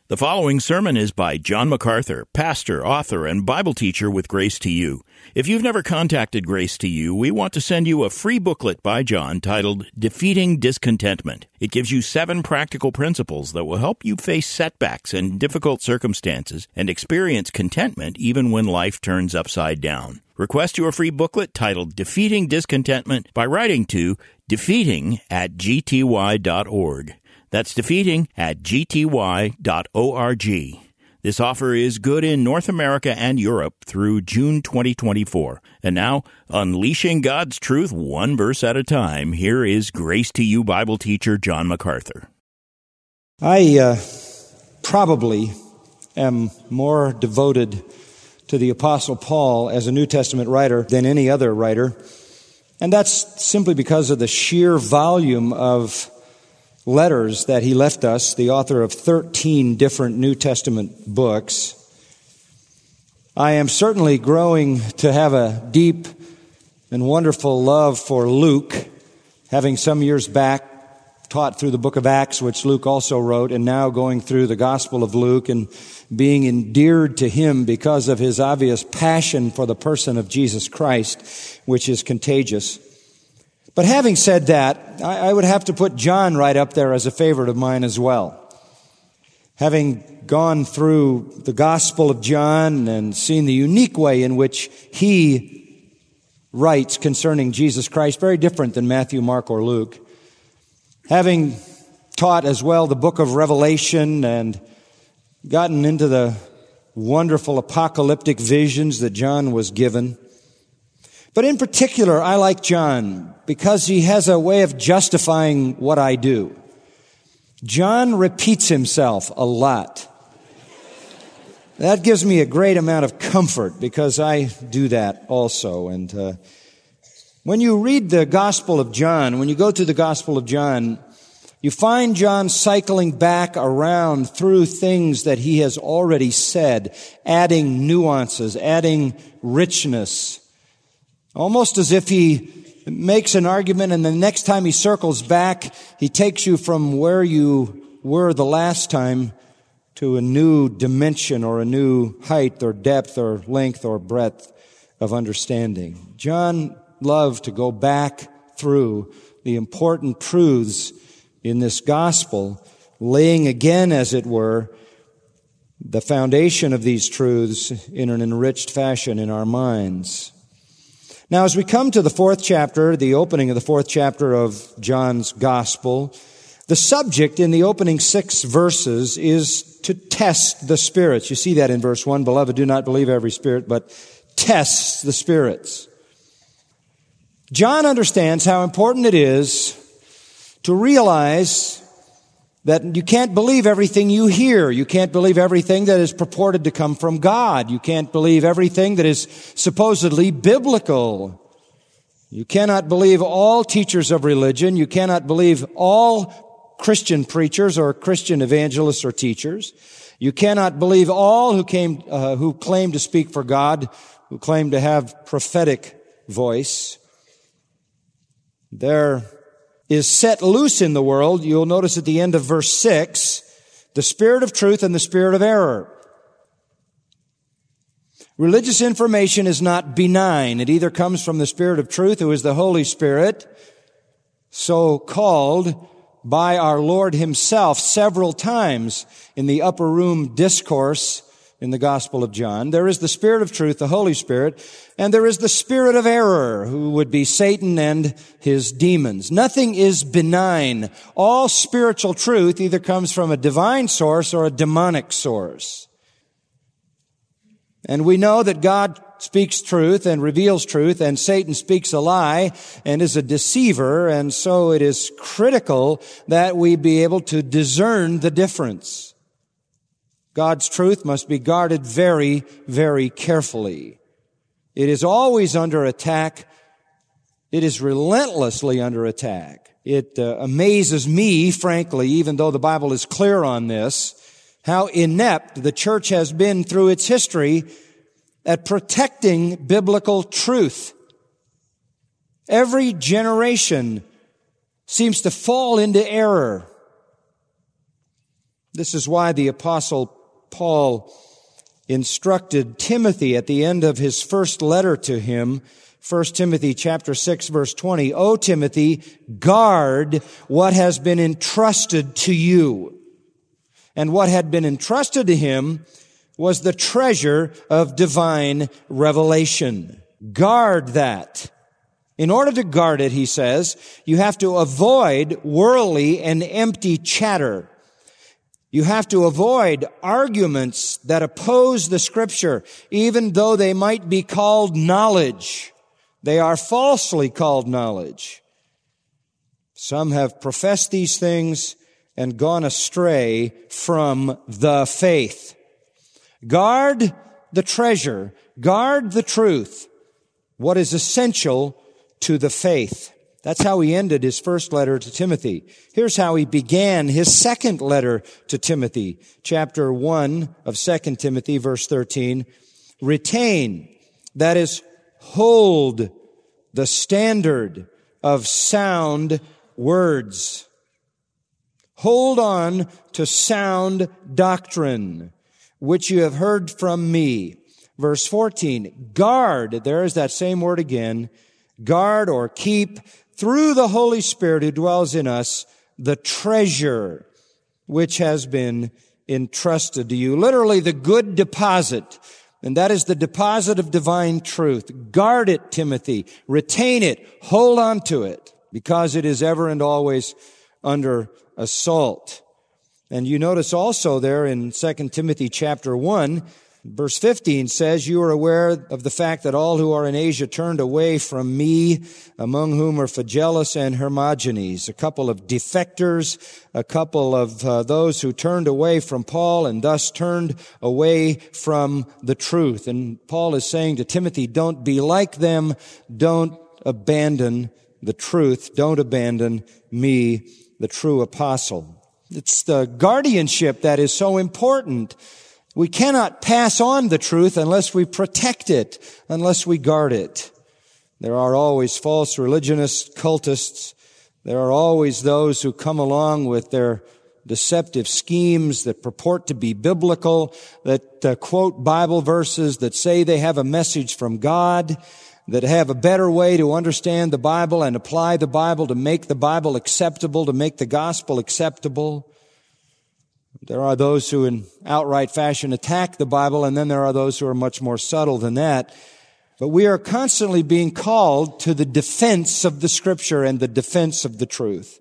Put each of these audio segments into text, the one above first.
The following sermon is by John MacArthur, pastor, author, and Bible teacher with Grace to You. If you've never contacted Grace to You, we want to send you a free booklet by John titled Defeating Discontentment. It gives you 7 practical principles that will help you face setbacks and difficult circumstances and experience contentment even when life turns upside down. Request your free booklet titled Defeating Discontentment by writing to defeating@gty.org. That's defeating@gty.org. This offer is good in North America and Europe through June 2024. And now, unleashing God's truth one verse at a time, here is Grace to You Bible teacher John MacArthur. I probably am more devoted to the Apostle Paul as a New Testament writer than any other writer. And that's simply because of the sheer volume of letters that he left us, the author of 13 different New Testament books. I am certainly growing to have a deep and wonderful love for Luke, having some years back taught through the book of Acts, which Luke also wrote, and now going through the Gospel of Luke and being endeared to him because of his obvious passion for the person of Jesus Christ, which is contagious. But having said that, I would have to put John right up there as a favorite of mine as well. Having gone through the Gospel of John and seen the unique way in which he writes concerning Jesus Christ, very different than Matthew, Mark, or Luke. Having taught as well the book of Revelation and gotten into the wonderful apocalyptic visions that John was given. But in particular, I like John because he has a way of justifying what I do. John repeats himself a lot. That gives me a great amount of comfort because I do that also. And when you read the Gospel of John, when you go through the Gospel of John, you find John cycling back around through things that he has already said, adding nuances, adding richness. Almost as if he makes an argument and the next time he circles back, he takes you from where you were the last time to a new dimension or a new height or depth or length or breadth of understanding. John loved to go back through the important truths in this gospel, laying again, as it were, the foundation of these truths in an enriched fashion in our minds. Now, as we come to the 4th chapter, the opening of the 4th chapter of John's Gospel, the subject in the opening 6 verses is to test the spirits. You see that in verse 1, Beloved, do not believe every spirit, but test the spirits. John understands how important it is to realize that you can't believe everything you hear. You can't believe everything that is purported to come from God. You can't believe everything that is supposedly biblical. You cannot believe all teachers of religion. You cannot believe all Christian preachers or Christian evangelists or teachers. You cannot believe all who claim to speak for God, who claim to have prophetic voice. There is set loose in the world, you'll notice at the end of verse 6, the spirit of truth and the spirit of error. Religious information is not benign. It either comes from the Spirit of truth, who is the Holy Spirit, so called by our Lord himself several times in the upper room discourse in the Gospel of John. There is the Spirit of truth, the Holy Spirit, and there is the spirit of error, who would be Satan and his demons. Nothing is benign. All spiritual truth either comes from a divine source or a demonic source. And we know that God speaks truth and reveals truth, and Satan speaks a lie and is a deceiver, and so it is critical that we be able to discern the difference. God's truth must be guarded very, very carefully. It is always under attack. It is relentlessly under attack. It amazes me, frankly, even though the Bible is clear on this, how inept the church has been through its history at protecting biblical truth. Every generation seems to fall into error. This is why the Apostle Paul instructed Timothy at the end of his first letter to him, 1 Timothy chapter 6, verse 20, O Timothy, guard what has been entrusted to you. And what had been entrusted to him was the treasure of divine revelation. Guard that. In order to guard it, he says, you have to avoid worldly and empty chatter. You have to avoid arguments that oppose the Scripture, even though they might be called knowledge. They are falsely called knowledge. Some have professed these things and gone astray from the faith. Guard the treasure. Guard the truth. What is essential to the faith. That's how he ended his first letter to Timothy. Here's how he began his second letter to Timothy. Chapter 1 of 2 Timothy, verse 13. Retain, that is, hold the standard of sound words. Hold on to sound doctrine, which you have heard from me. Verse 14. Guard, there is that same word again. Guard or keep through the Holy Spirit who dwells in us the treasure which has been entrusted to you. Literally the good deposit. And that is the deposit of divine truth. Guard it, Timothy. Retain it. Hold on to it because it is ever and always under assault. And you notice also there in 2 Timothy chapter 1, verse 15 says, you are aware of the fact that all who are in Asia turned away from me, among whom are Phygelus and Hermogenes, a couple of defectors, a couple of those who turned away from Paul and thus turned away from the truth. And Paul is saying to Timothy, don't be like them, don't abandon the truth, don't abandon me, the true apostle. It's the guardianship that is so important. We cannot pass on the truth unless we protect it, unless we guard it. There are always false religionists, cultists. There are always those who come along with their deceptive schemes that purport to be biblical, that quote Bible verses, that say they have a message from God, that have a better way to understand the Bible and apply the Bible to make the Bible acceptable, to make the gospel acceptable. There are those who in outright fashion attack the Bible, and then there are those who are much more subtle than that. But we are constantly being called to the defense of the Scripture and the defense of the truth.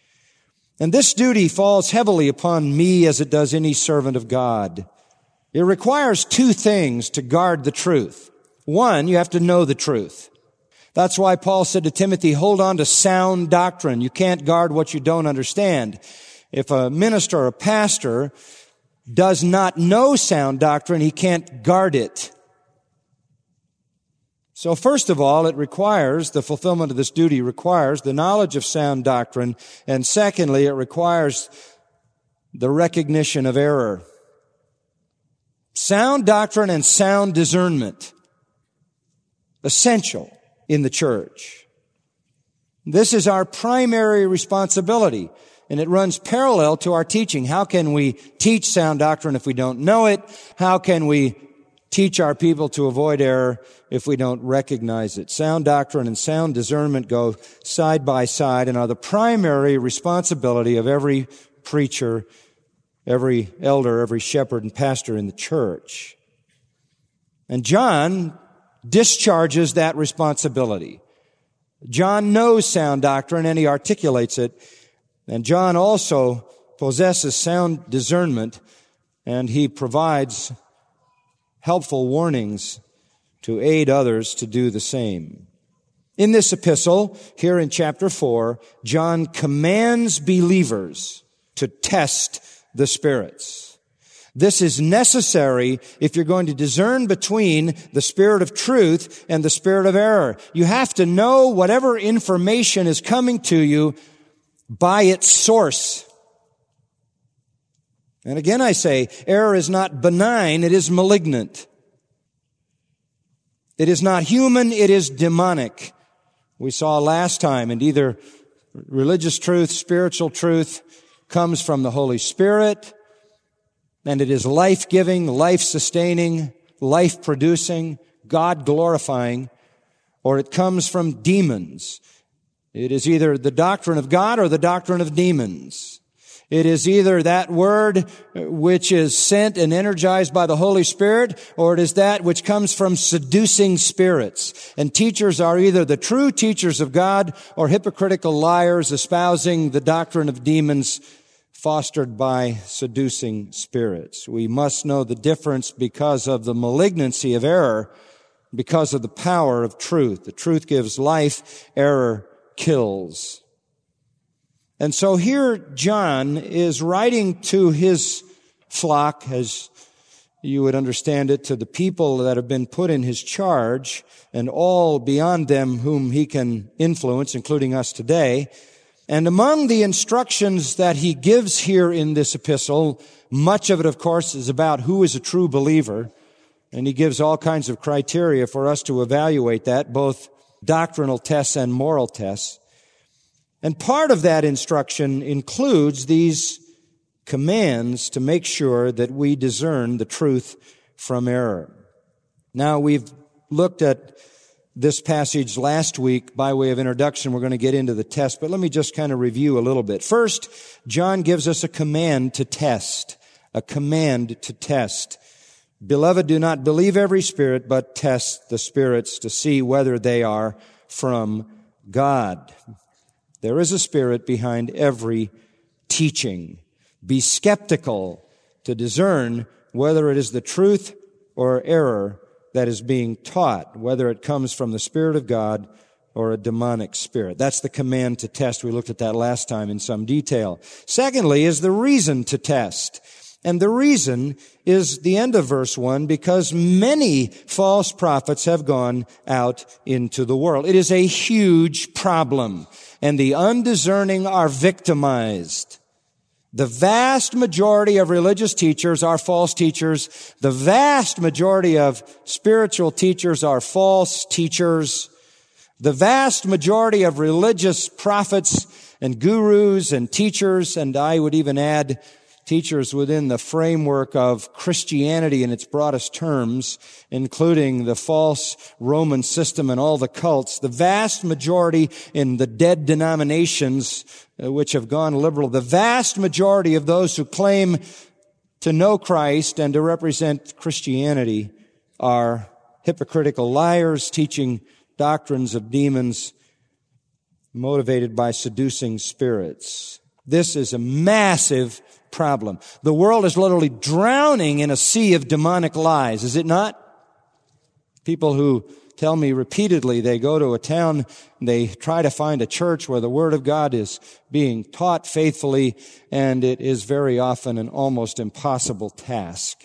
And this duty falls heavily upon me as it does any servant of God. It requires two things to guard the truth. One, you have to know the truth. That's why Paul said to Timothy, hold on to sound doctrine. You can't guard what you don't understand. If a minister or a pastor does not know sound doctrine, he can't guard it. So first of all, it requires, the fulfillment of this duty requires the knowledge of sound doctrine. And secondly, it requires the recognition of error. Sound doctrine and sound discernment. Essential in the church. This is our primary responsibility. And it runs parallel to our teaching. How can we teach sound doctrine if we don't know it? How can we teach our people to avoid error if we don't recognize it? Sound doctrine and sound discernment go side by side and are the primary responsibility of every preacher, every elder, every shepherd and pastor in the church. And John discharges that responsibility. John knows sound doctrine and he articulates it. And John also possesses sound discernment, and he provides helpful warnings to aid others to do the same. In this epistle, here in chapter 4, John commands believers to test the spirits. This is necessary if you're going to discern between the spirit of truth and the spirit of error. You have to know whatever information is coming to you by its source. And again I say, error is not benign, it is malignant. It is not human, it is demonic. We saw last time, and either religious truth, spiritual truth comes from the Holy Spirit, And it is life-giving, life-sustaining, life-producing, God-glorifying, or it comes from demons. It is either the doctrine of God or the doctrine of demons. It is either that word which is sent and energized by the Holy Spirit, or it is that which comes from seducing spirits. And teachers are either the true teachers of God or hypocritical liars espousing the doctrine of demons fostered by seducing spirits. We must know the difference because of the malignancy of error, because of the power of truth. The truth gives life, error kills. And so here John is writing to his flock, as you would understand it, to the people that have been put in his charge and all beyond them whom he can influence, including us today. And among the instructions that he gives here in this epistle, much of it, of course, is about who is a true believer. And he gives all kinds of criteria for us to evaluate that, both doctrinal tests and moral tests. And part of that instruction includes these commands to make sure that we discern the truth from error. Now, we've looked at this passage last week by way of introduction. We're going to get into the test, but let me just kind of review a little bit. First, John gives us a command to test. A command to test. Beloved, do not believe every spirit, but test the spirits to see whether they are from God. There is a spirit behind every teaching. Be skeptical to discern whether it is the truth or error that is being taught, whether it comes from the Spirit of God or a demonic spirit. That's the command to test. We looked at that last time in some detail. Secondly is the reason to test. And the reason is the end of verse 1, because many false prophets have gone out into the world. It is a huge problem, and the undiscerning are victimized. The vast majority of religious teachers are false teachers. The vast majority of spiritual teachers are false teachers. The vast majority of religious prophets and gurus and teachers, and I would even add teachers within the framework of Christianity in its broadest terms, including the false Roman system and all the cults, the vast majority in the dead denominations which have gone liberal, the vast majority of those who claim to know Christ and to represent Christianity are hypocritical liars teaching doctrines of demons motivated by seducing spirits. This is a massive problem. The world is literally drowning in a sea of demonic lies, is it not? People who tell me repeatedly they go to a town, they try to find a church where the Word of God is being taught faithfully, and it is very often an almost impossible task.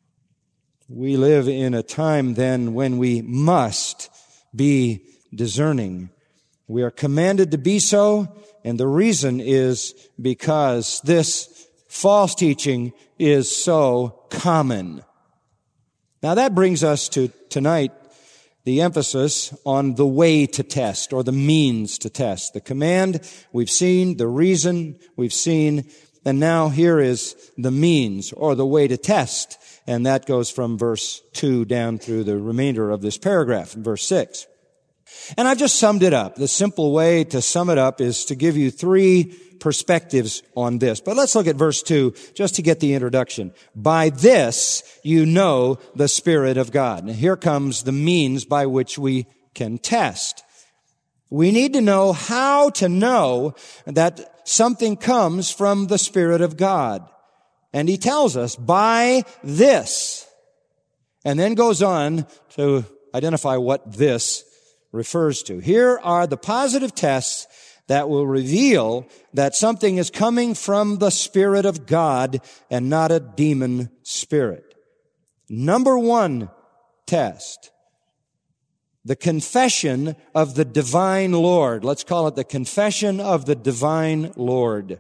We live in a time then when we must be discerning. We are commanded to be so, and the reason is because this false teaching is so common. Now that brings us to tonight the emphasis on the way to test, or the means to test. The command we've seen, the reason we've seen, and now here is the means, or the way to test. And that goes from verse 2 down through the remainder of this paragraph in verse 6. And I've just summed it up. The simple way to sum it up is to give you three perspectives on this. But let's look at verse 2 just to get the introduction. By this you know the Spirit of God. Now here comes the means by which we can test. We need to know how to know that something comes from the Spirit of God. And he tells us, by this. And then goes on to identify what this refers to. Here are the positive tests that will reveal that something is coming from the Spirit of God and not a demon spirit. Number one test, the confession of the divine Lord. Let's call it the confession of the divine Lord.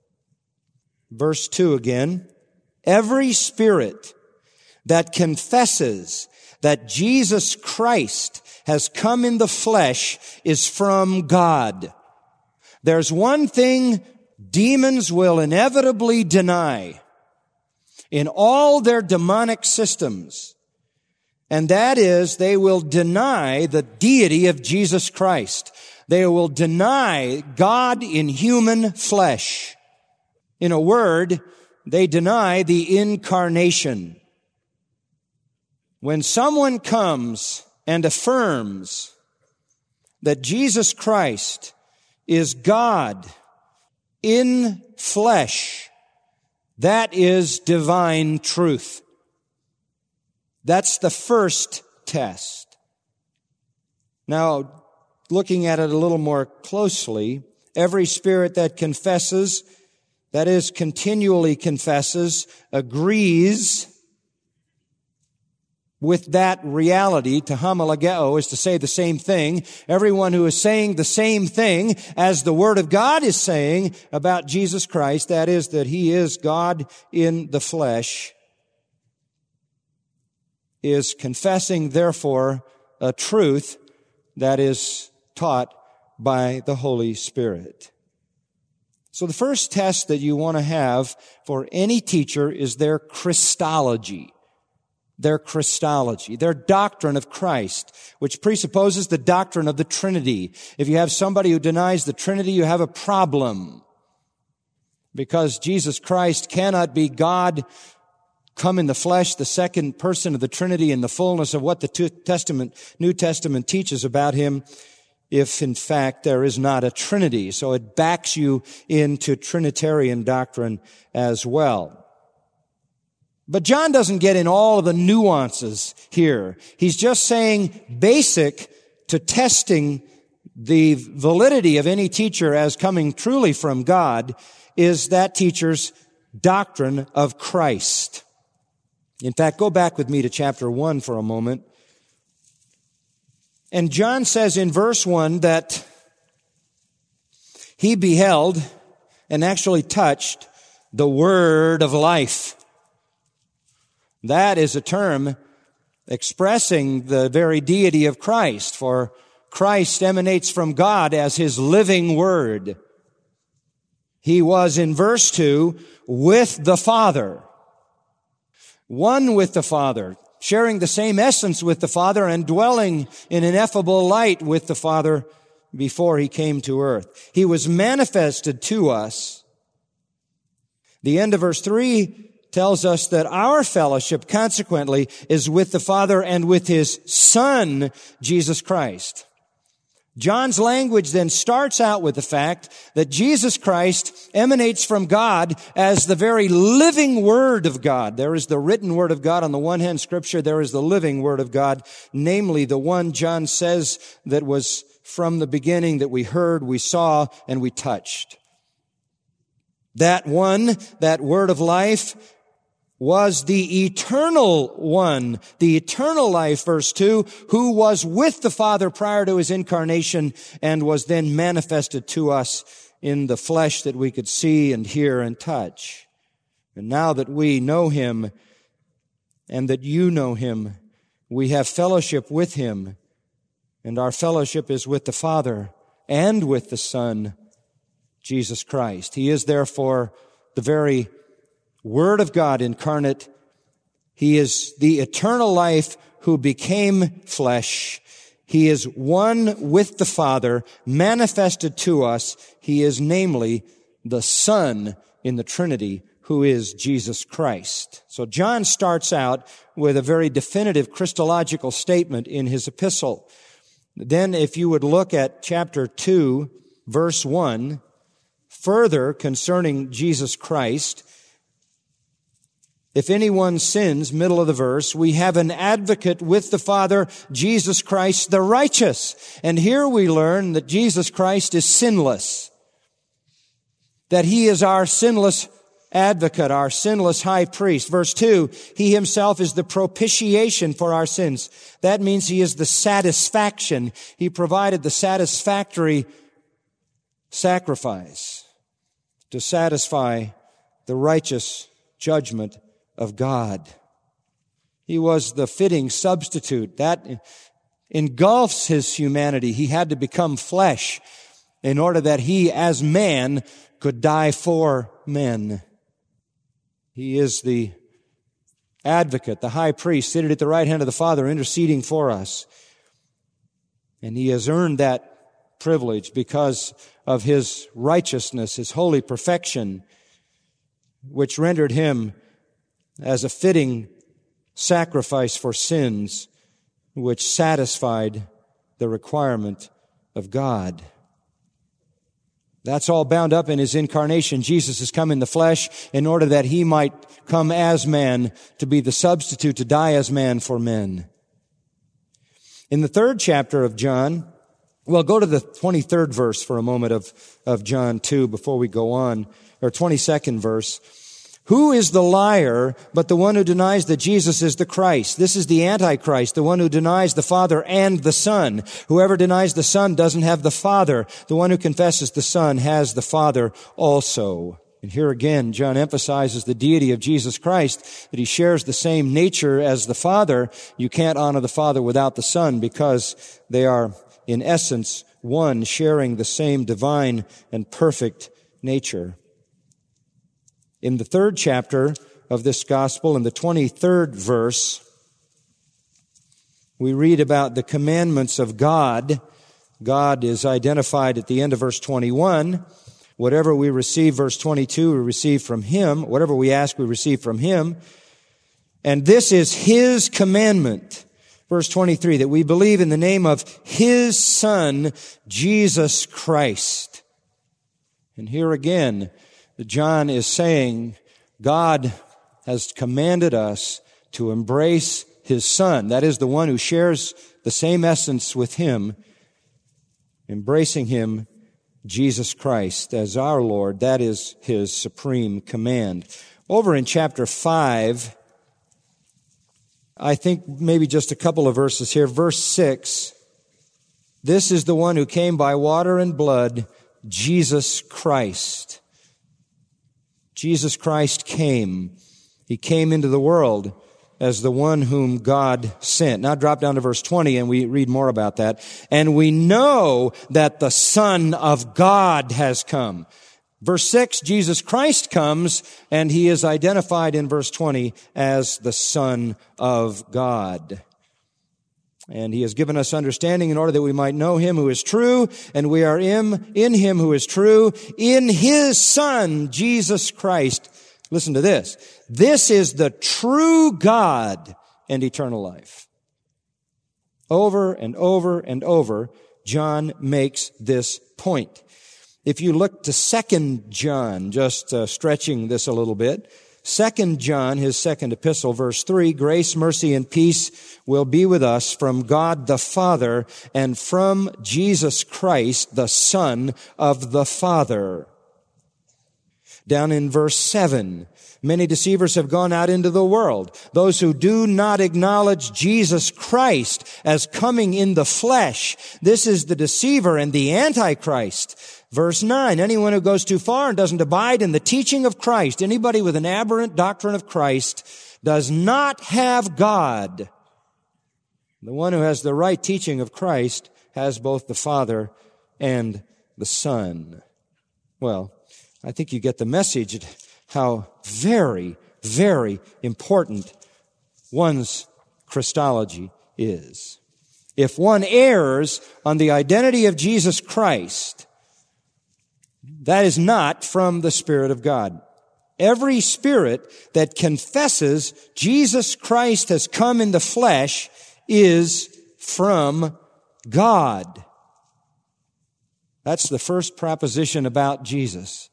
Verse 2 again. Every spirit that confesses that Jesus Christ has come in the flesh is from God. There's one thing demons will inevitably deny, in all their demonic systems. And that is, they will deny the deity of Jesus Christ. They will deny God in human flesh. In a word, they deny the incarnation. When someone comes and affirms that Jesus Christ is God in flesh, that is divine truth. That's the first test. Now, looking at it a little more closely, every spirit that confesses, that is, continually confesses, agrees with that reality. To homologeo is to say the same thing. Everyone who is saying the same thing as the Word of God is saying about Jesus Christ, that is, that He is God in the flesh, is confessing, therefore, a truth that is taught by the Holy Spirit. So the first test that you want to have for any teacher is their Christology. Their Christology, their doctrine of Christ, which presupposes the doctrine of the Trinity. If you have somebody who denies the Trinity, you have a problem. Because Jesus Christ cannot be God come in the flesh, the second person of the Trinity in the fullness of what the New Testament teaches about Him, if in fact there is not a Trinity. So it backs you into Trinitarian doctrine as well. But John doesn't get in all of the nuances here. He's just saying basic to testing the validity of any teacher as coming truly from God is that teacher's doctrine of Christ. In fact, go back with me to chapter 1 for a moment. And John says in verse 1 that he beheld and actually touched the word of life. That is a term expressing the very deity of Christ, for Christ emanates from God as His living word. He was, in verse 2, with the Father. One with the Father, sharing the same essence with the Father and dwelling in ineffable light with the Father before He came to earth. He was manifested to us. The end of verse 3 tells us that our fellowship, consequently, is with the Father and with His Son, Jesus Christ. John's language then starts out with the fact that Jesus Christ emanates from God as the very living Word of God. There is the written Word of God on the one hand, Scripture. There is the living Word of God, namely the one John says that was from the beginning, that we heard, we saw, and we touched. That one, that Word of life, was the eternal one, the eternal life, verse 2, who was with the Father prior to His incarnation and was then manifested to us in the flesh that we could see and hear and touch. And now that we know Him and that you know Him, we have fellowship with Him, and our fellowship is with the Father and with the Son, Jesus Christ. He is therefore the very Word of God incarnate. He is the eternal life who became flesh. He is one with the Father, manifested to us. He is namely the Son in the Trinity, who is Jesus Christ. So John starts out with a very definitive Christological statement in his epistle. Then if you would look at chapter 2, verse 1, further concerning Jesus Christ, if anyone sins, middle of the verse, we have an advocate with the Father, Jesus Christ the righteous. And here we learn that Jesus Christ is sinless, that He is our sinless advocate, our sinless high priest. Verse 2, He Himself is the propitiation for our sins. That means He is the satisfaction. He provided the satisfactory sacrifice to satisfy the righteous judgment of God. He was the fitting substitute. That engulfs His humanity. He had to become flesh in order that He, as man, could die for men. He is the advocate, the high priest, seated at the right hand of the Father, interceding for us. And he has earned that privilege because of his righteousness, his holy perfection, which rendered him as a fitting sacrifice for sins, which satisfied the requirement of God. That's all bound up in his incarnation. Jesus has come in the flesh in order that he might come as man to be the substitute, to die as man for men. In the 3rd chapter of John, well, go to the 23rd verse for a moment of John 2 before we go on, or 22nd verse. Who is the liar but the one who denies that Jesus is the Christ? This is the Antichrist, the one who denies the Father and the Son. Whoever denies the Son doesn't have the Father. The one who confesses the Son has the Father also. And here again, John emphasizes the deity of Jesus Christ, that he shares the same nature as the Father. You can't honor the Father without the Son because they are, in essence, one, sharing the same divine and perfect nature. In the 3rd chapter of this gospel, in the 23rd verse, we read about the commandments of God. God is identified at the end of verse 21. Whatever we receive, verse 22, we receive from him. Whatever we ask, we receive from him. And this is his commandment, verse 23, that we believe in the name of his Son, Jesus Christ. And here again, John is saying God has commanded us to embrace his Son. That is the one who shares the same essence with him, embracing him, Jesus Christ, as our Lord. That is his supreme command. Over in chapter 5, I think maybe just a couple of verses here. Verse 6, this is the one who came by water and blood, Jesus Christ. Jesus Christ came. He came into the world as the one whom God sent. Now drop down to verse 20 and we read more about that. And we know that the Son of God has come. Verse 6, Jesus Christ comes, and he is identified in verse 20 as the Son of God. And he has given us understanding in order that we might know him who is true, and we are in him who is true, in his Son, Jesus Christ. Listen to this. This is the true God and eternal life. Over and over and over, John makes this point. If you look to 2 John, just stretching this a little bit, 2 John, his second epistle, verse 3, grace, mercy, and peace will be with us from God the Father and from Jesus Christ, the Son of the Father. Down in verse 7, many deceivers have gone out into the world. Those who do not acknowledge Jesus Christ as coming in the flesh. This is the deceiver and the Antichrist. Verse 9, anyone who goes too far and doesn't abide in the teaching of Christ, anybody with an aberrant doctrine of Christ, does not have God. The one who has the right teaching of Christ has both the Father and the Son. Well, I think you get the message how very, very important one's Christology is. If one errs on the identity of Jesus Christ, that is not from the Spirit of God. Every spirit that confesses Jesus Christ has come in the flesh is from God. That's the first proposition about Jesus.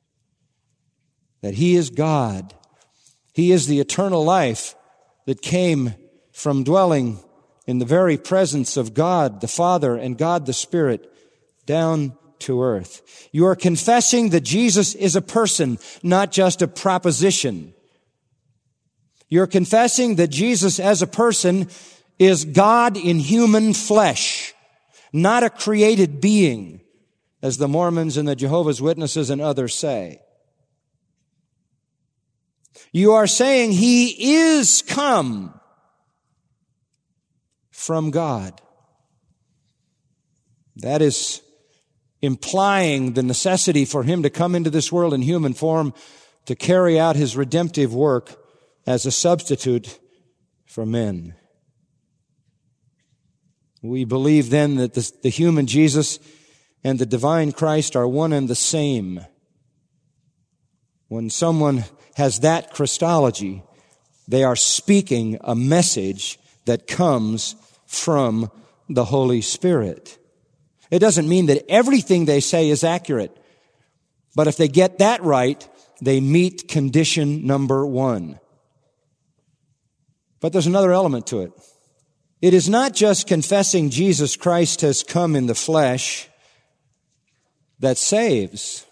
That he is God. He is the eternal life that came from dwelling in the very presence of God the Father and God the Spirit down to earth. You are confessing that Jesus is a person, not just a proposition. You're confessing that Jesus as a person is God in human flesh, not a created being, as the Mormons and the Jehovah's Witnesses and others say. You are saying he is come from God. That is implying the necessity for him to come into this world in human form to carry out his redemptive work as a substitute for men. We believe then that the human Jesus and the divine Christ are one and the same. When someone has that Christology, they are speaking a message that comes from the Holy Spirit. It doesn't mean that everything they say is accurate, but if they get that right, they meet condition number 1. But there's another element to it. It is not just confessing Jesus Christ has come in the flesh that saves.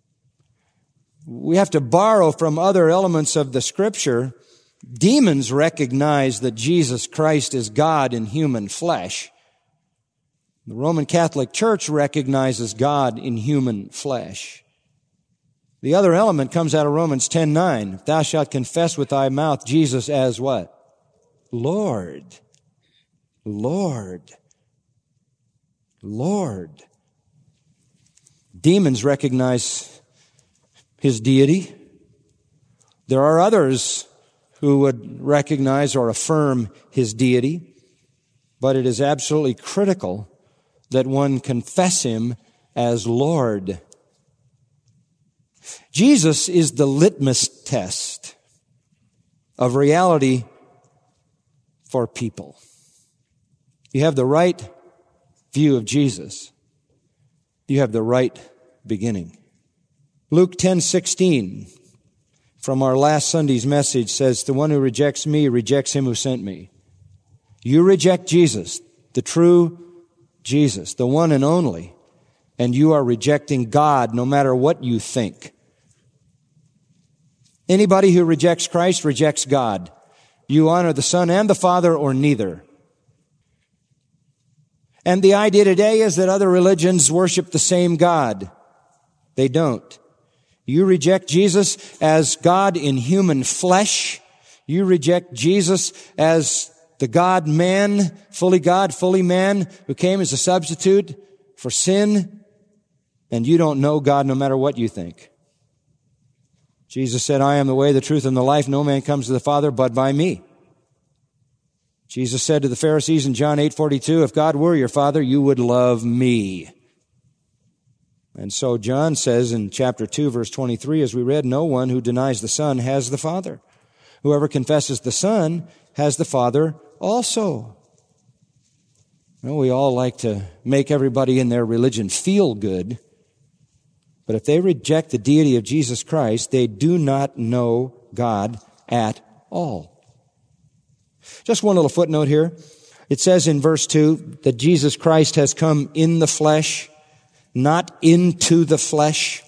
We have to borrow from other elements of the Scripture. Demons recognize that Jesus Christ is God in human flesh. The Roman Catholic Church recognizes God in human flesh. The other element comes out of Romans 10:9. If thou shalt confess with thy mouth Jesus as what? Lord. Lord. Lord. Demons recognize His deity. There are others who would recognize or affirm His deity, but it is absolutely critical that one confess Him as Lord. Jesus is the litmus test of reality for people. You have the right view of Jesus, you have the right beginning. Luke 10:16 from our last Sunday's message says, the one who rejects me rejects Him who sent me. You reject Jesus, the true Jesus, the one and only, and you are rejecting God no matter what you think. Anybody who rejects Christ rejects God. You honor the Son and the Father or neither. And the idea today is that other religions worship the same God. They don't. You reject Jesus as God in human flesh. You reject Jesus as the God-man, fully God, fully man, who came as a substitute for sin. And you don't know God no matter what you think. Jesus said, I am the way, the truth, and the life. No man comes to the Father but by me. Jesus said to the Pharisees in John 8:42, if God were your Father, you would love me. And so John says in chapter 2, verse 23, as we read, no one who denies the Son has the Father. Whoever confesses the Son has the Father also. Well, we all like to make everybody in their religion feel good. But if they reject the deity of Jesus Christ, they do not know God at all. Just one little footnote here. It says in verse 2 that Jesus Christ has come in the flesh, not into the flesh.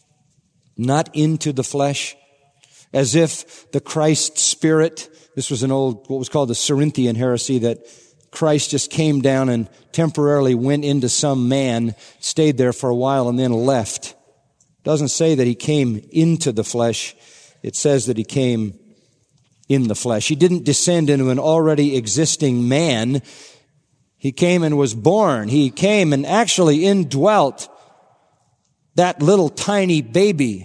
Not into the flesh. As if the Christ Spirit, this was what was called the Cerinthian heresy, that Christ just came down and temporarily went into some man, stayed there for a while, and then left. It doesn't say that He came into the flesh. It says that He came in the flesh. He didn't descend into an already existing man. He came and was born. He came and actually indwelt that little tiny baby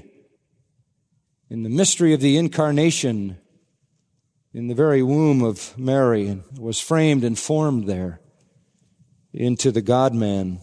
in the mystery of the incarnation in the very womb of Mary, and was framed and formed there into the God-man.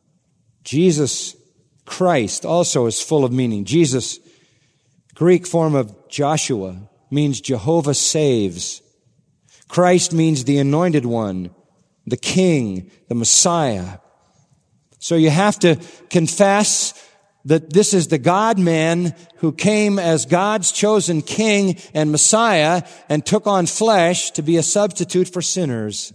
Jesus Christ also is full of meaning. Jesus, Greek form of Joshua, means Jehovah saves. Christ means the anointed one, the King, the Messiah. So you have to confess that this is the God-man who came as God's chosen King and Messiah and took on flesh to be a substitute for sinners.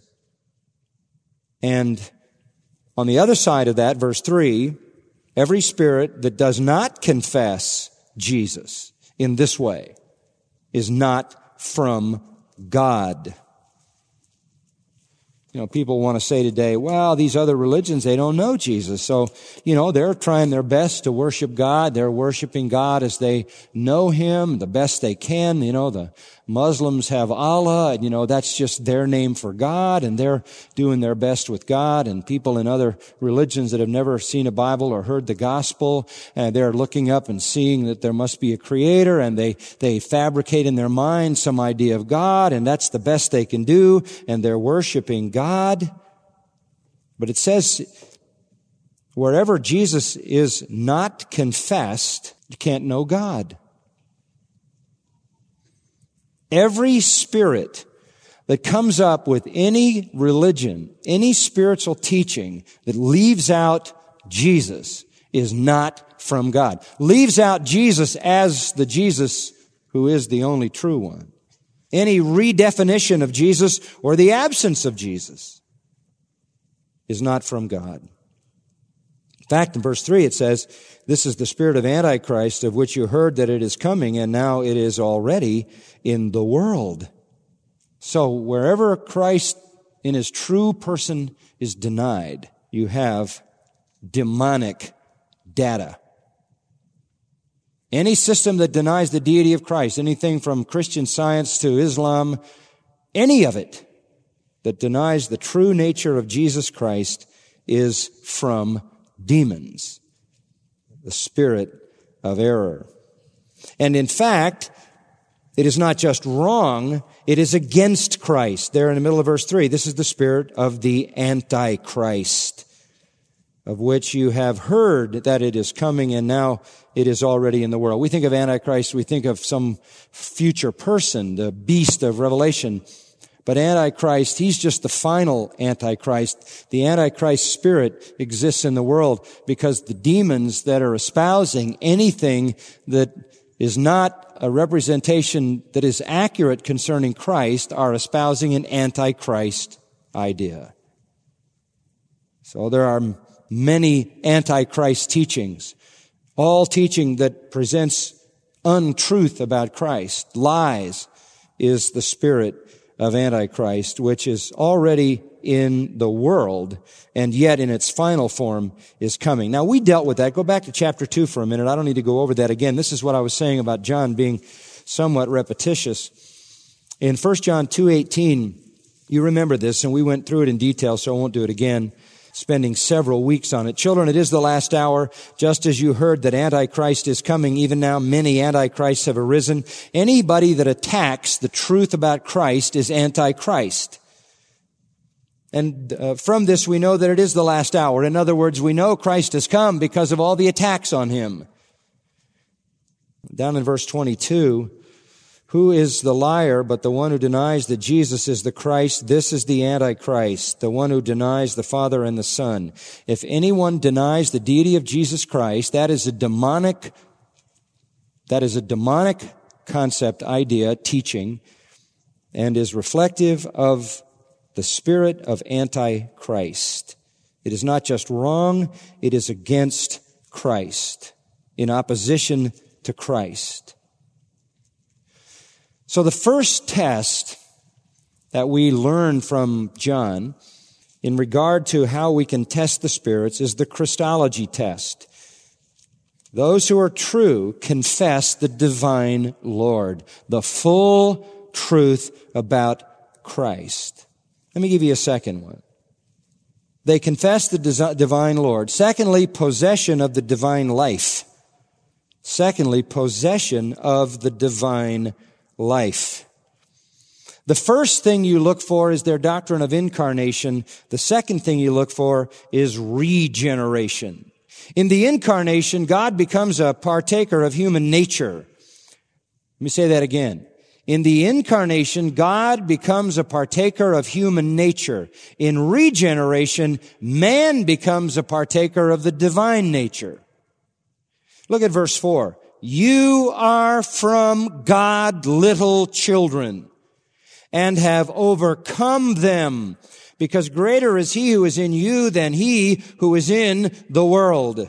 And on the other side of that, verse 3, every spirit that does not confess Jesus in this way is not from God. You know, people want to say today, well, these other religions, they don't know Jesus. So, they're trying their best to worship God. They're worshiping God as they know Him the best they can. The Muslims have Allah, and that's just their name for God, and they're doing their best with God, and people in other religions that have never seen a Bible or heard the gospel, and they're looking up and seeing that there must be a creator, and they fabricate in their mind some idea of God, and that's the best they can do, and they're worshiping God. But it says, wherever Jesus is not confessed, you can't know God. Every spirit that comes up with any religion, any spiritual teaching that leaves out Jesus is not from God. Leaves out Jesus as the Jesus who is the only true one. Any redefinition of Jesus or the absence of Jesus is not from God. In fact, in verse 3 it says, "This is the spirit of Antichrist, of which you heard that it is coming, and now it is already in the world." So wherever Christ in his true person is denied, you have demonic data. Any system that denies the deity of Christ, anything from Christian Science to Islam, any of it that denies the true nature of Jesus Christ is from demons, the spirit of error. And in fact, it is not just wrong, it is against Christ. There in the middle of verse 3, this is the spirit of the Antichrist, of which you have heard that it is coming, and now it is already in the world. We think of Antichrist, we think of some future person, the beast of Revelation. But Antichrist, he's just the final Antichrist. The Antichrist spirit exists in the world because the demons that are espousing anything that is not a representation that is accurate concerning Christ are espousing an Antichrist idea. So there are many Antichrist teachings, all teaching that presents untruth about Christ, lies, is the spirit of Antichrist, which is already in the world, and yet in its final form is coming. Now, we dealt with that. Go back to chapter 2 for a minute. I don't need to go over that again. This is what I was saying about John being somewhat repetitious. In 1 John 2:18, you remember this, and we went through it in detail, so I won't do it again, spending several weeks on it. "Children, it is the last hour, just as you heard that Antichrist is coming. Even now many Antichrists have arisen." Anybody that attacks the truth about Christ is Antichrist. And from this we know that it is the last hour. In other words, we know Christ has come because of all the attacks on him. Down in verse 22, "Who is the liar but the one who denies that Jesus is the Christ? This is the Antichrist, the one who denies the Father and the Son. If anyone denies the deity of Jesus Christ, that is a demonic concept, idea, teaching, and is reflective of the spirit of Antichrist. It is not just wrong, it is against Christ, in opposition to Christ. So the first test that we learn from John in regard to how we can test the spirits is the Christology test. Those who are true confess the divine Lord, the full truth about Christ. Let me give you a second one. They confess the divine Lord. Secondly, possession of the divine life. Secondly, possession of the divine life. The first thing you look for is their doctrine of incarnation. The second thing you look for is regeneration. In the incarnation, God becomes a partaker of human nature. Let me say that again. In the incarnation, God becomes a partaker of human nature. In regeneration, man becomes a partaker of the divine nature. Look at verse 4. "You are from God, little children, and have overcome them, because greater is he who is in you than he who is in the world."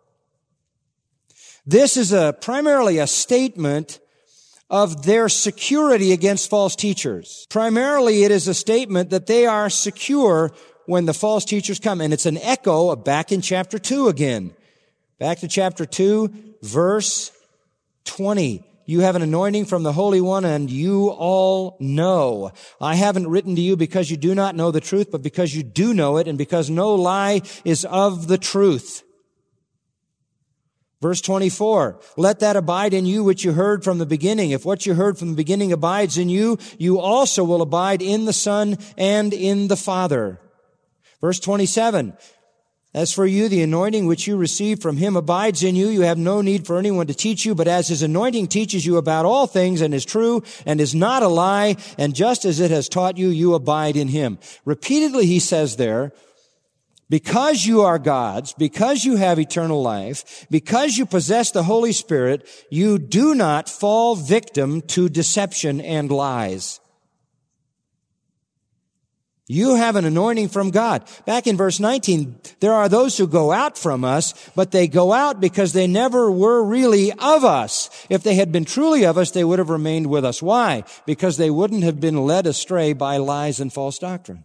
This is primarily a statement of their security against false teachers. Primarily, it is a statement that they are secure when the false teachers come. And it's an echo of back in chapter 2 again. Back to chapter 2, verse 20. You have an anointing from the Holy One, and you all know. I haven't written to you because you do not know the truth, but because you do know it, and because no lie is of the truth. Verse 24, let that abide in you which you heard from the beginning. If what you heard from the beginning abides in you, you also will abide in the Son and in the Father. Verse 27, as for you, the anointing which you received from him abides in you. You have no need for anyone to teach you, but as his anointing teaches you about all things and is true and is not a lie, and just as it has taught you, you abide in him. Repeatedly he says there, because you are God's, because you have eternal life, because you possess the Holy Spirit, you do not fall victim to deception and lies. You have an anointing from God. Back in verse 19, there are those who go out from us, but they go out because they never were really of us. If they had been truly of us, they would have remained with us. Why? Because they wouldn't have been led astray by lies and false doctrine.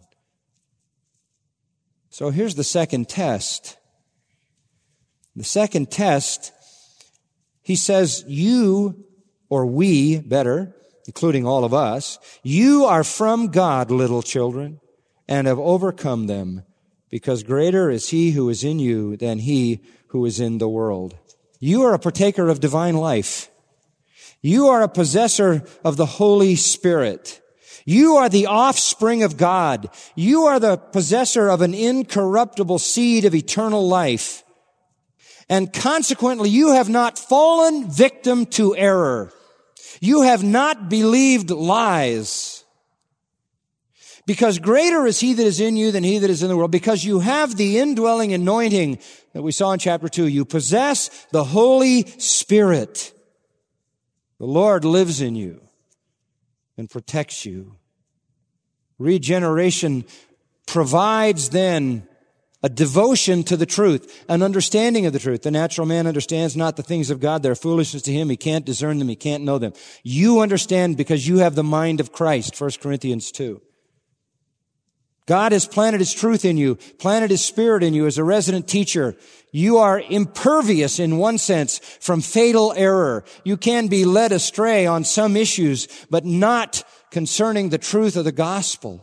So here's the second test. The second test, he says, you, or we, better, including all of us, you are from God, little children, and have overcome them, because greater is he who is in you than he who is in the world. You are a partaker of divine life. You are a possessor of the Holy Spirit. You are the offspring of God. You are the possessor of an incorruptible seed of eternal life. And consequently, you have not fallen victim to error. You have not believed lies. Because greater is he that is in you than he that is in the world. Because you have the indwelling anointing that we saw in chapter 2. You possess the Holy Spirit. The Lord lives in you and protects you. Regeneration provides then a devotion to the truth, an understanding of the truth. The natural man understands not the things of God. They're foolishness to him. He can't discern them. He can't know them. You understand because you have the mind of Christ, 1 Corinthians 2. God has planted His truth in you, planted His Spirit in you as a resident teacher. You are impervious in one sense from fatal error. You can be led astray on some issues, but not concerning the truth of the gospel.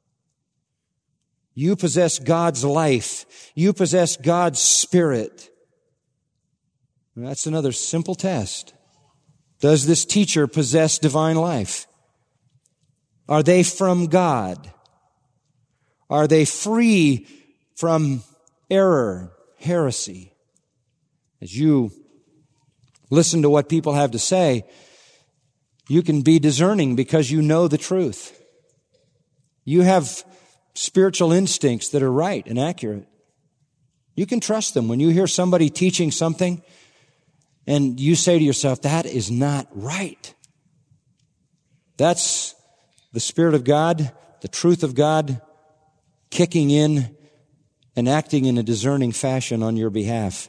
You possess God's life. You possess God's Spirit. And that's another simple test. Does this teacher possess divine life? Are they from God? Are they free from error, heresy? As you listen to what people have to say, you can be discerning because you know the truth. You have spiritual instincts that are right and accurate. You can trust them. When you hear somebody teaching something and you say to yourself, that is not right. That's the Spirit of God, the truth of God, kicking in and acting in a discerning fashion on your behalf.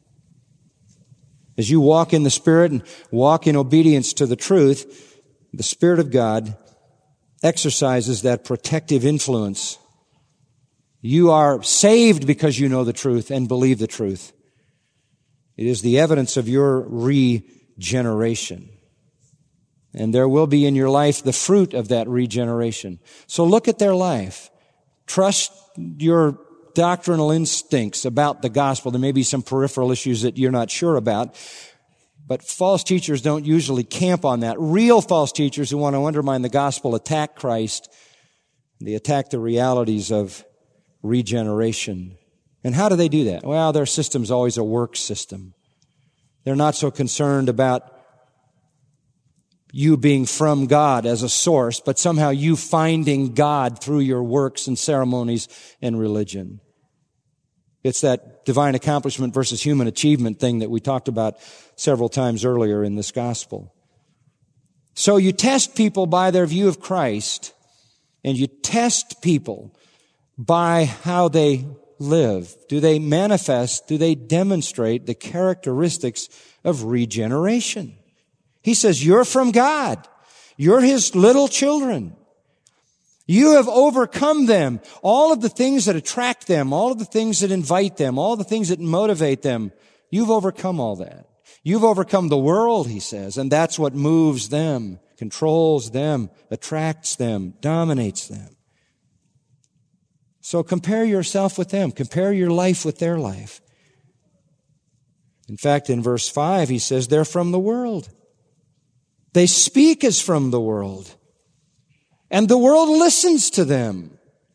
As you walk in the Spirit and walk in obedience to the truth, the Spirit of God exercises that protective influence. You are saved because you know the truth and believe the truth. It is the evidence of your regeneration. And there will be in your life the fruit of that regeneration. So look at their life. Trust your doctrinal instincts about the gospel. There may be some peripheral issues that you're not sure about, but false teachers don't usually camp on that. Real false teachers who want to undermine the gospel attack Christ. They attack the realities of regeneration. And how do they do that? Well, their system's always a work system. They're not so concerned about you being from God as a source, but somehow you finding God through your works and ceremonies and religion. It's that divine accomplishment versus human achievement thing that we talked about several times earlier in this gospel. So you test people by their view of Christ, and you test people by how they live. Do they manifest, do they demonstrate the characteristics of regeneration? He says, you're from God. You're His little children. You have overcome them. All of the things that attract them, all of the things that invite them, all the things that motivate them, you've overcome all that. You've overcome the world, he says, and that's what moves them, controls them, attracts them, dominates them. So compare yourself with them. Compare your life with their life. In fact, in verse 5, he says, they're from the world. They speak as from the world. And the world listens to them.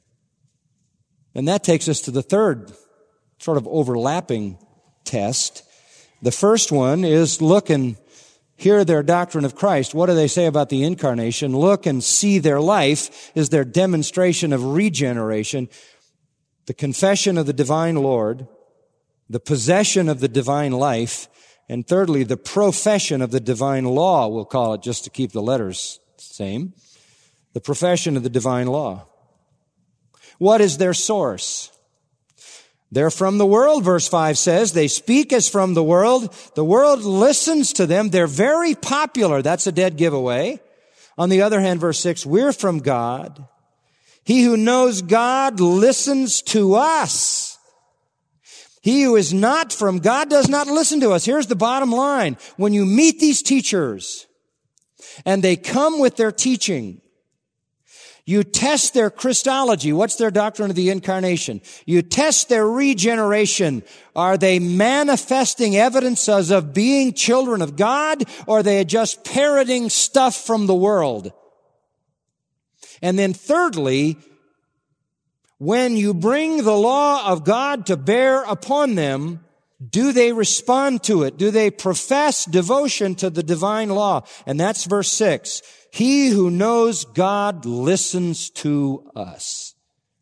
And that takes us to the third sort of overlapping test. The first one is look and hear their doctrine of Christ. What do they say about the incarnation? Look and see their life is their demonstration of regeneration. The confession of the divine Lord, the possession of the divine life, and thirdly, the profession of the divine law, we'll call it just to keep the letters same. The profession of the divine law. What is their source? They're from the world, verse 5 says. They speak as from the world. The world listens to them. They're very popular. That's a dead giveaway. On the other hand, verse 6, we're from God. He who knows God listens to us. He who is not from God does not listen to us. Here's the bottom line. When you meet these teachers and they come with their teaching, you test their Christology. What's their doctrine of the incarnation? You test their regeneration. Are they manifesting evidences of being children of God, or are they just parroting stuff from the world? And then thirdly, when you bring the law of God to bear upon them, do they respond to it? Do they profess devotion to the divine law? And that's verse 6. He who knows God listens to us.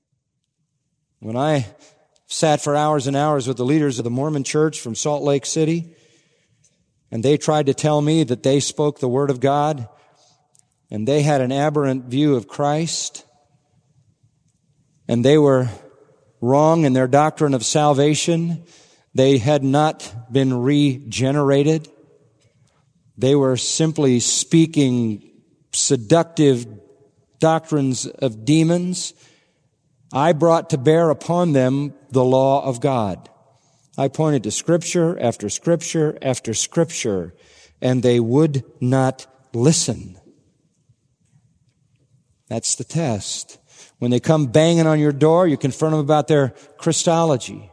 When I sat for hours and hours with the leaders of the Mormon Church from Salt Lake City, and they tried to tell me that they spoke the Word of God, and they had an aberrant view of Christ, and they were wrong in their doctrine of salvation. They had not been regenerated. They were simply speaking seductive doctrines of demons. I brought to bear upon them the law of God. I pointed to Scripture after Scripture after Scripture, and they would not listen. That's the test. When they come banging on your door, you confront them about their Christology.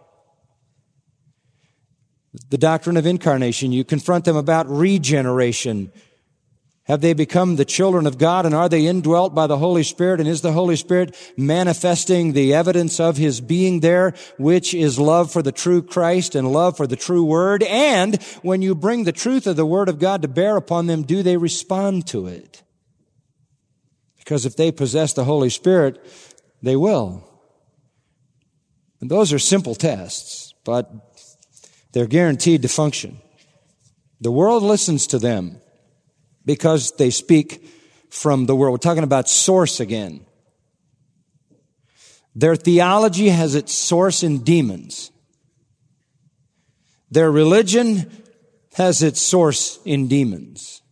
The doctrine of incarnation, you confront them about regeneration. Have they become the children of God, and are they indwelt by the Holy Spirit? And is the Holy Spirit manifesting the evidence of His being there, which is love for the true Christ and love for the true Word? And when you bring the truth of the Word of God to bear upon them, do they respond to it? Because if they possess the Holy Spirit, they will. And those are simple tests, but they're guaranteed to function. The world listens to them because they speak from the world. We're talking about source again. Their theology has its source in demons. Their religion has its source in demons.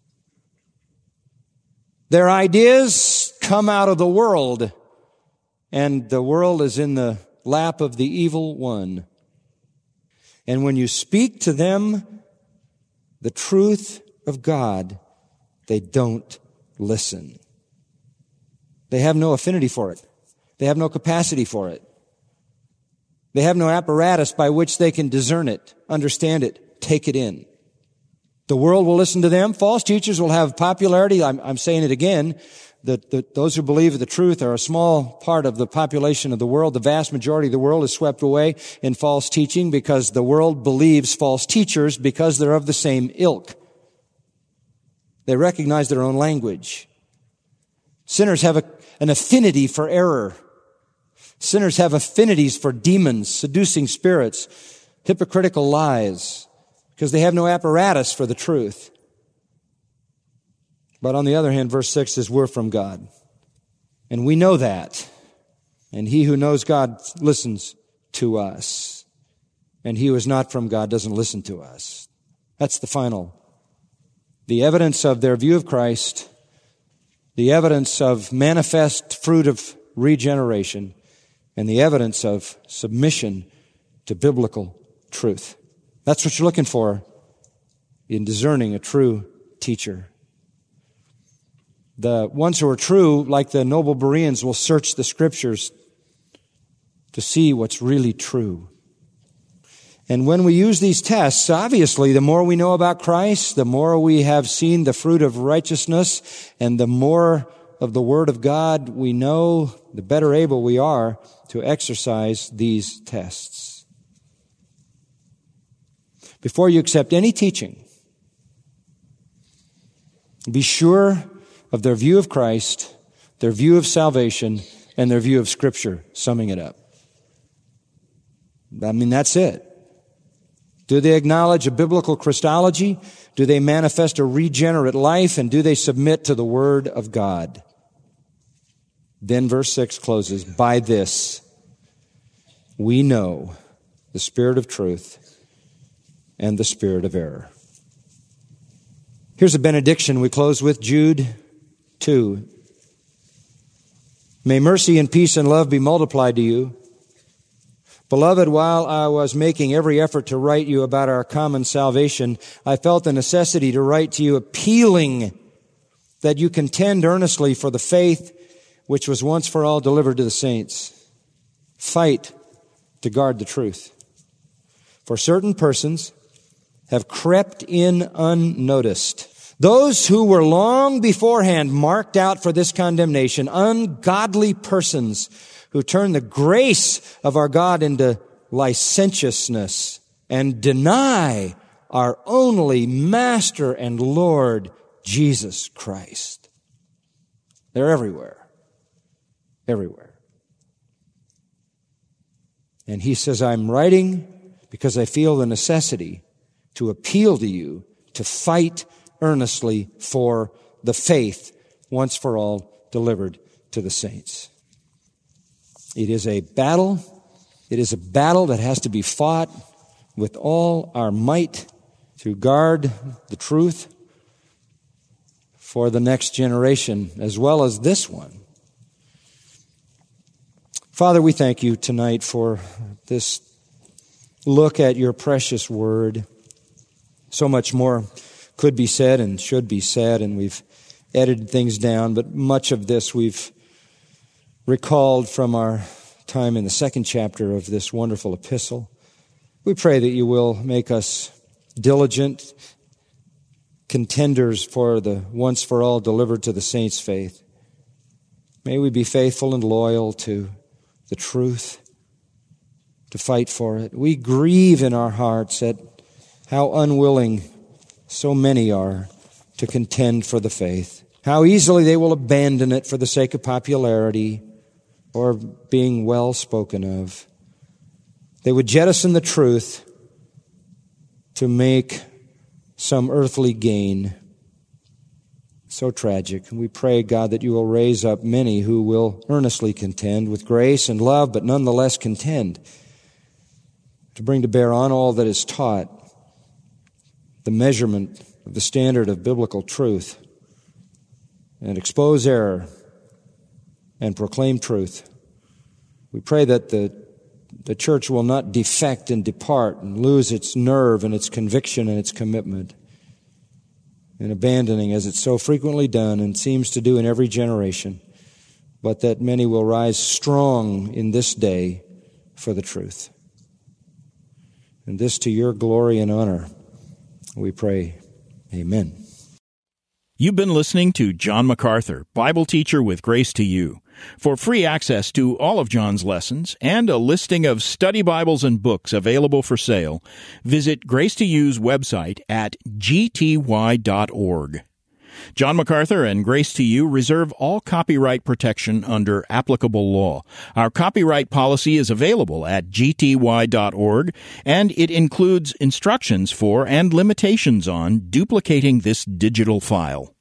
Their ideas come out of the world, and the world is in the lap of the evil one. And when you speak to them the truth of God, they don't listen. They have no affinity for it. They have no capacity for it. They have no apparatus by which they can discern it, understand it, take it in. The world will listen to them. False teachers will have popularity. I'm saying it again, that those who believe the truth are a small part of the population of the world. The vast majority of the world is swept away in false teaching because the world believes false teachers because they're of the same ilk. They recognize their own language. Sinners have an affinity for error. Sinners have affinities for demons, seducing spirits, hypocritical lies, because they have no apparatus for the truth. But on the other hand, verse 6 says, we're from God. And we know that. And he who knows God listens to us. And he who is not from God doesn't listen to us. That's the final. The evidence of their view of Christ, the evidence of manifest fruit of regeneration, and the evidence of submission to biblical truth. That's what you're looking for in discerning a true teacher. The ones who are true, like the noble Bereans, will search the Scriptures to see what's really true. And when we use these tests, obviously, the more we know about Christ, the more we have seen the fruit of righteousness, and the more of the Word of God we know, the better able we are to exercise these tests. Before you accept any teaching, be sure of their view of Christ, their view of salvation, and their view of Scripture, summing it up. I mean, that's it. Do they acknowledge a biblical Christology? Do they manifest a regenerate life? And do they submit to the Word of God? Then verse 6 closes, by this we know the spirit of truth and the spirit of error. Here's a benediction we close with, Jude 2. May mercy and peace and love be multiplied to you. Beloved, while I was making every effort to write you about our common salvation, I felt the necessity to write to you appealing that you contend earnestly for the faith which was once for all delivered to the saints. Fight to guard the truth. For certain persons have crept in unnoticed. Those who were long beforehand marked out for this condemnation, ungodly persons who turn the grace of our God into licentiousness and deny our only Master and Lord, Jesus Christ. They're everywhere. Everywhere. And he says, I'm writing because I feel the necessity to appeal to you to fight earnestly for the faith once for all delivered to the saints. It is a battle. It is a battle that has to be fought with all our might to guard the truth for the next generation as well as this one. Father, we thank you tonight for this look at your precious word. So much more could be said and should be said, and we've edited things down, but much of this we've recalled from our time in the second chapter of this wonderful epistle. We pray that you will make us diligent contenders for the once for all delivered to the saints' faith. May we be faithful and loyal to the truth, to fight for it. We grieve in our hearts at how unwilling so many are to contend for the faith. How easily they will abandon it for the sake of popularity or being well spoken of. They would jettison the truth to make some earthly gain. So tragic. And we pray, God, that you will raise up many who will earnestly contend with grace and love, but nonetheless contend to bring to bear on all that is taught the measurement of the standard of biblical truth and expose error and proclaim truth. We pray that the church will not defect and depart and lose its nerve and its conviction and its commitment in abandoning, as it's so frequently done and seems to do in every generation, but that many will rise strong in this day for the truth. And this to your glory and honor, we pray. Amen. You've been listening to John MacArthur, Bible teacher with Grace to You. For free access to all of John's lessons and a listing of study Bibles and books available for sale, visit Grace to You's website at gty.org. John MacArthur and Grace to You reserve all copyright protection under applicable law. Our copyright policy is available at gty.org, and it includes instructions for and limitations on duplicating this digital file.